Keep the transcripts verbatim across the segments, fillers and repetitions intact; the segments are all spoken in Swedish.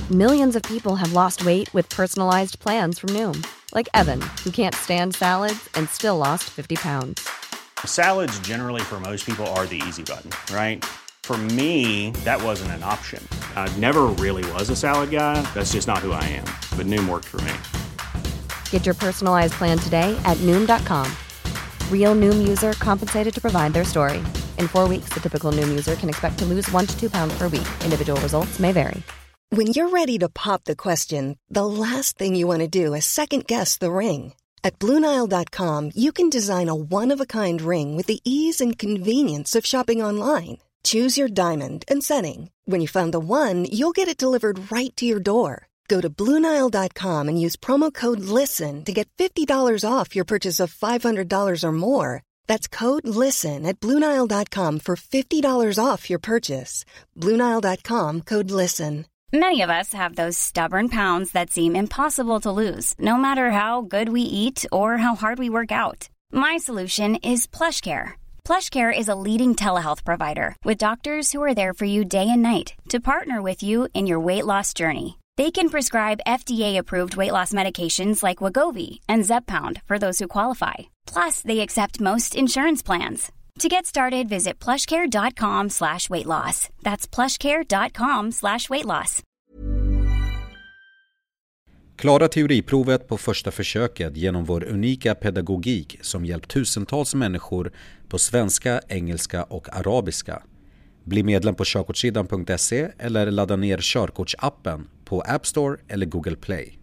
Millions of people have lost weight with personalized plans from Noom. Like Evan, who can't stand salads and still lost fifty pounds. Salads generally for most people are the easy button, right? For me, that wasn't an option. I never really was a salad guy. That's just not who I am. But Noom worked for me. Get your personalized plan today at Noom dot com. Real Noom user compensated to provide their story. In four weeks, the typical Noom user can expect to lose one to two pounds per week. Individual results may vary. When you're ready to pop the question, the last thing you want to do is second-guess the ring. At Blue Nile dot com, you can design a one-of-a-kind ring with the ease and convenience of shopping online. Choose your diamond and setting. When you find the one, you'll get it delivered right to your door. Go to Blue Nile dot com and use promo code LISTEN to get fifty dollars off your purchase of five hundred dollars or more. That's code LISTEN at Blue Nile dot com for fifty dollars off your purchase. Blue Nile dot com, code LISTEN. Many of us have those stubborn pounds that seem impossible to lose, no matter how good we eat or how hard we work out. My solution is PlushCare. PlushCare is a leading telehealth provider with doctors who are there for you day and night to partner with you in your weight loss journey. They can prescribe F D A-approved weight loss medications like Wegovy and Zepbound for those who qualify. Plus, they accept most insurance plans. To get started, visit plushcare.com slash weight loss. That's plushcare.com slash weight loss. Klara teoriprovet på första försöket genom vår unika pedagogik som hjälpt tusentals människor på svenska, engelska och arabiska. Bli medlem på körkortssidan punkt se eller ladda ner körkortsappen på App Store eller Google Play.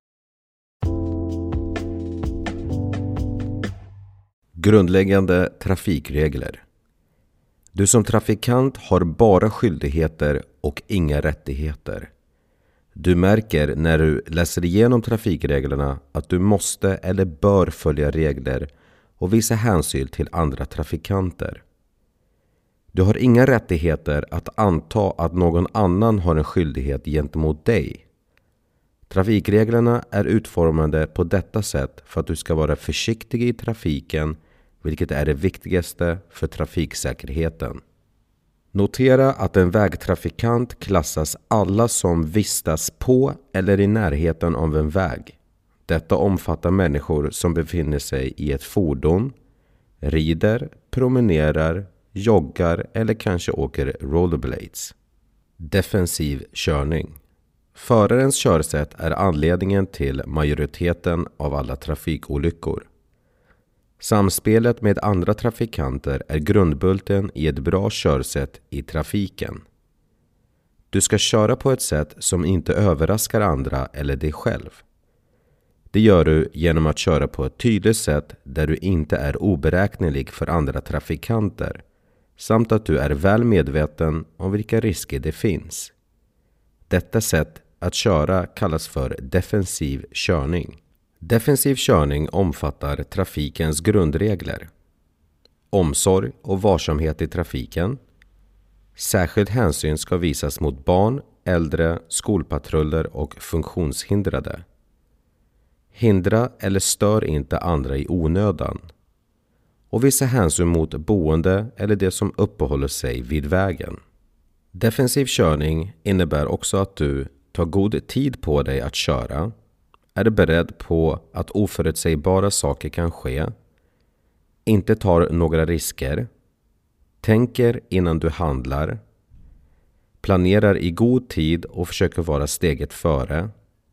Grundläggande trafikregler. Du som trafikant har bara skyldigheter och inga rättigheter. Du märker när du läser igenom trafikreglerna att du måste eller bör följa regler och visa hänsyn till andra trafikanter. Du har inga rättigheter att anta att någon annan har en skyldighet gentemot dig. Trafikreglerna är utformade på detta sätt för att du ska vara försiktig i trafiken, vilket är det viktigaste för trafiksäkerheten. Notera att en vägtrafikant klassas alla som vistas på eller i närheten av en väg. Detta omfattar människor som befinner sig i ett fordon, rider, promenerar, joggar eller kanske åker rollerblades. Defensiv körning. Förarens körsätt är anledningen till majoriteten av alla trafikolyckor. Samspelet med andra trafikanter är grundbulten i ett bra körsätt i trafiken. Du ska köra på ett sätt som inte överraskar andra eller dig själv. Det gör du genom att köra på ett tydligt sätt där du inte är oberäknelig för andra trafikanter, samt att du är väl medveten om vilka risker det finns. Detta sätt att köra kallas för defensiv körning. Defensiv körning omfattar trafikens grundregler. Omsorg och varsamhet i trafiken. Särskild hänsyn ska visas mot barn, äldre, skolpatruller och funktionshindrade. Hindra eller stör inte andra i onödan. Och visa hänsyn mot boende eller det som uppehåller sig vid vägen. Defensiv körning innebär också att du tar god tid på dig att köra, är beredd på att oförutsägbara saker kan ske, inte tar några risker, tänker innan du handlar, planerar i god tid och försöker vara steget före,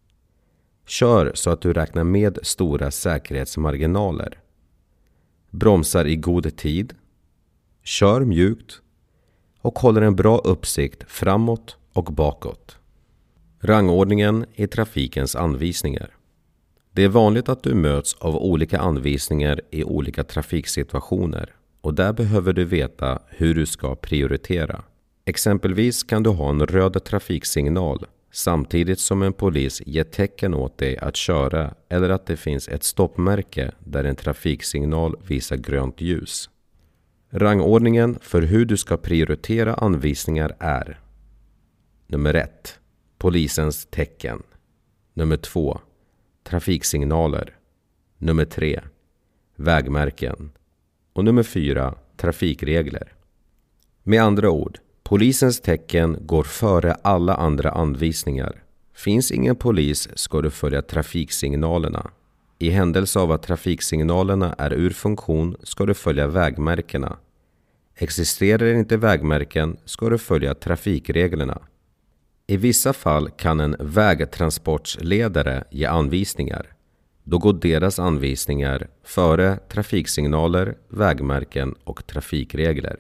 kör så att du räknar med stora säkerhetsmarginaler, bromsar i god tid, kör mjukt och håller en bra uppsikt framåt och bakåt. Rangordningen i trafikens anvisningar. Det är vanligt att du möts av olika anvisningar i olika trafiksituationer och där behöver du veta hur du ska prioritera. Exempelvis kan du ha en röd trafiksignal samtidigt som en polis ger tecken åt dig att köra eller att det finns ett stoppmärke där en trafiksignal visar grönt ljus. Rangordningen för hur du ska prioritera anvisningar är: nummer ett. Polisens tecken. Nummer två. Trafiksignaler. Nummer tre. Vägmärken. Och nummer fyra. Trafikregler. Med andra ord, polisens tecken går före alla andra anvisningar. Finns ingen polis ska du följa trafiksignalerna. I händelse av att trafiksignalerna är ur funktion ska du följa vägmärkena. Existerar inte vägmärken ska du följa trafikreglerna. I vissa fall kan en vägtransportledare ge anvisningar. Då går deras anvisningar före trafiksignaler, vägmärken och trafikregler.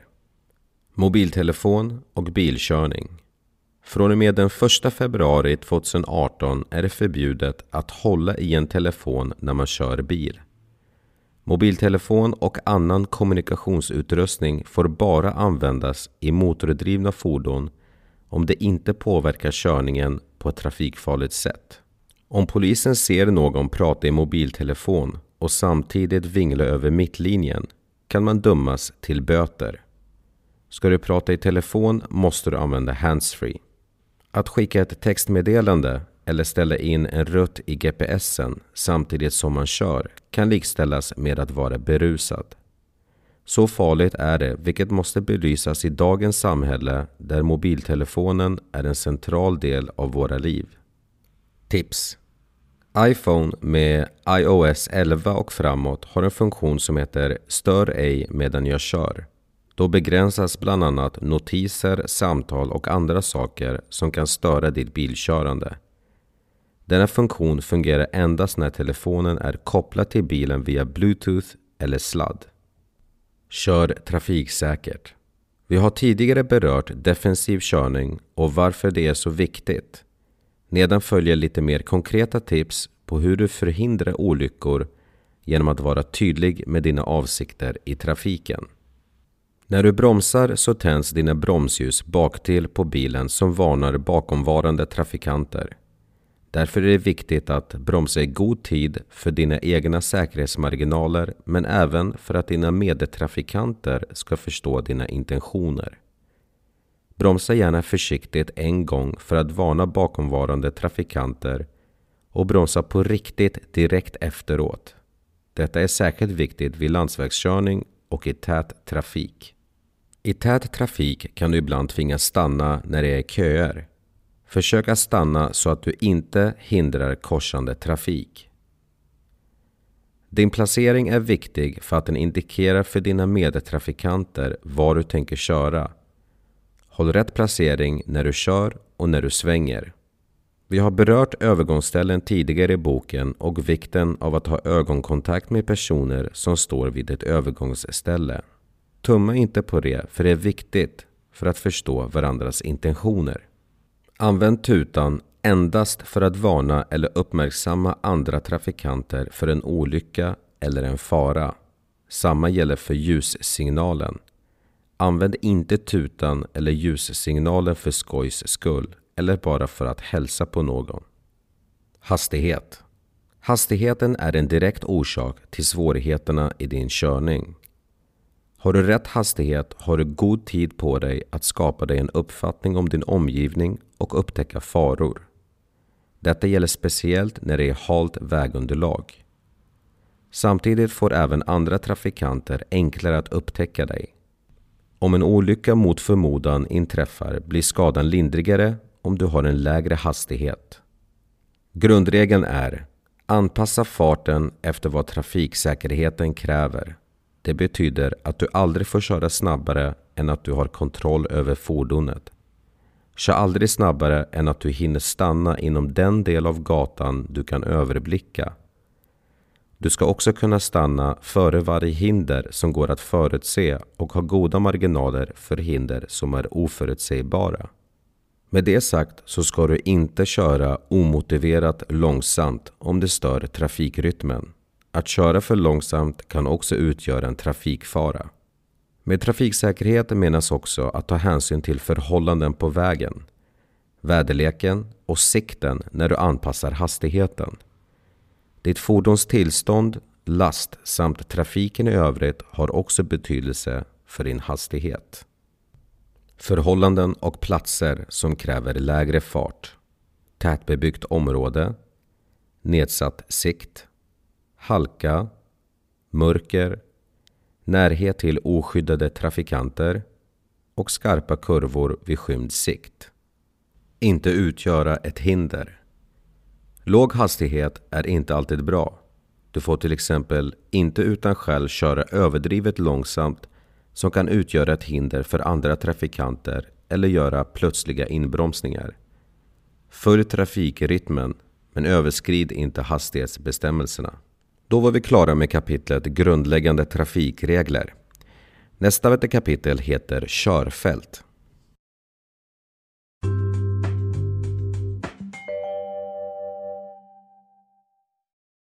Mobiltelefon och bilkörning. Från och med den första februari tjugoarton är det förbjudet att hålla i en telefon när man kör bil. Mobiltelefon och annan kommunikationsutrustning får bara användas i motordrivna fordon om det inte påverkar körningen på ett trafikfarligt sätt. Om polisen ser någon prata i mobiltelefon och samtidigt vingla över mittlinjen kan man dömas till böter. Ska du prata i telefon måste du använda handsfree. Att skicka ett textmeddelande eller ställa in en rutt i G P S'en samtidigt som man kör kan likställas med att vara berusad. Så farligt är det, vilket måste belysas i dagens samhälle där mobiltelefonen är en central del av våra liv. Tips. iPhone med i O S elva och framåt har en funktion som heter Stör ej medan jag kör. Då begränsas bland annat notiser, samtal och andra saker som kan störa ditt bilkörande. Denna funktion fungerar endast när telefonen är kopplad till bilen via Bluetooth eller sladd. Kör trafiksäkert. Vi har tidigare berört defensiv körning och varför det är så viktigt. Nedan följer lite mer konkreta tips på hur du förhindrar olyckor genom att vara tydlig med dina avsikter i trafiken. När du bromsar så tänds dina bromsljus baktill på bilen som varnar bakomvarande trafikanter. Därför är det viktigt att bromsa i god tid för dina egna säkerhetsmarginaler men även för att dina medtrafikanter ska förstå dina intentioner. Bromsa gärna försiktigt en gång för att varna bakomvarande trafikanter och bromsa på riktigt direkt efteråt. Detta är särskilt viktigt vid landsvägskörning och i tät trafik. I tät trafik kan du ibland tvingas stanna när det är köer. Försök att stanna så att du inte hindrar korsande trafik. Din placering är viktig för att den indikerar för dina medtrafikanter var du tänker köra. Håll rätt placering när du kör och när du svänger. Vi har berört övergångsställen tidigare i boken och vikten av att ha ögonkontakt med personer som står vid ett övergångsställe. Tumma inte på det, för det är viktigt för att förstå varandras intentioner. Använd tutan endast för att varna eller uppmärksamma andra trafikanter för en olycka eller en fara. Samma gäller för ljussignalen. Använd inte tutan eller ljussignalen för skojs skull eller bara för att hälsa på någon. Hastighet. Hastigheten är en direkt orsak till svårigheterna i din körning. Har du rätt hastighet har du god tid på dig att skapa dig en uppfattning om din omgivning och upptäcka faror. Detta gäller speciellt när det är halt vägunderlag. Samtidigt får även andra trafikanter enklare att upptäcka dig. Om en olycka mot förmodan inträffar blir skadan lindrigare om du har en lägre hastighet. Grundregeln är: anpassa farten efter vad trafiksäkerheten kräver. Det betyder att du aldrig får köra snabbare än att du har kontroll över fordonet. Kör aldrig snabbare än att du hinner stanna inom den del av gatan du kan överblicka. Du ska också kunna stanna före varje hinder som går att förutse och ha goda marginaler för hinder som är oförutsägbara. Med det sagt så ska du inte köra omotiverat långsamt om det stör trafikrytmen. Att köra för långsamt kan också utgöra en trafikfara. Med trafiksäkerhet menas också att ta hänsyn till förhållanden på vägen, väderleken och sikten när du anpassar hastigheten. Ditt fordons tillstånd, last samt trafiken i övrigt har också betydelse för din hastighet. Förhållanden och platser som kräver lägre fart. Tätbebyggt område, nedsatt sikt, halka, mörker, närhet till oskyddade trafikanter och skarpa kurvor vid skymd sikt. Inte utgöra ett hinder. Låg hastighet är inte alltid bra. Du får till exempel inte utan skäl köra överdrivet långsamt som kan utgöra ett hinder för andra trafikanter eller göra plötsliga inbromsningar. Följ trafikrytmen men överskrid inte hastighetsbestämmelserna. Då var vi klara med kapitlet grundläggande trafikregler. Nästa kapitel heter körfält.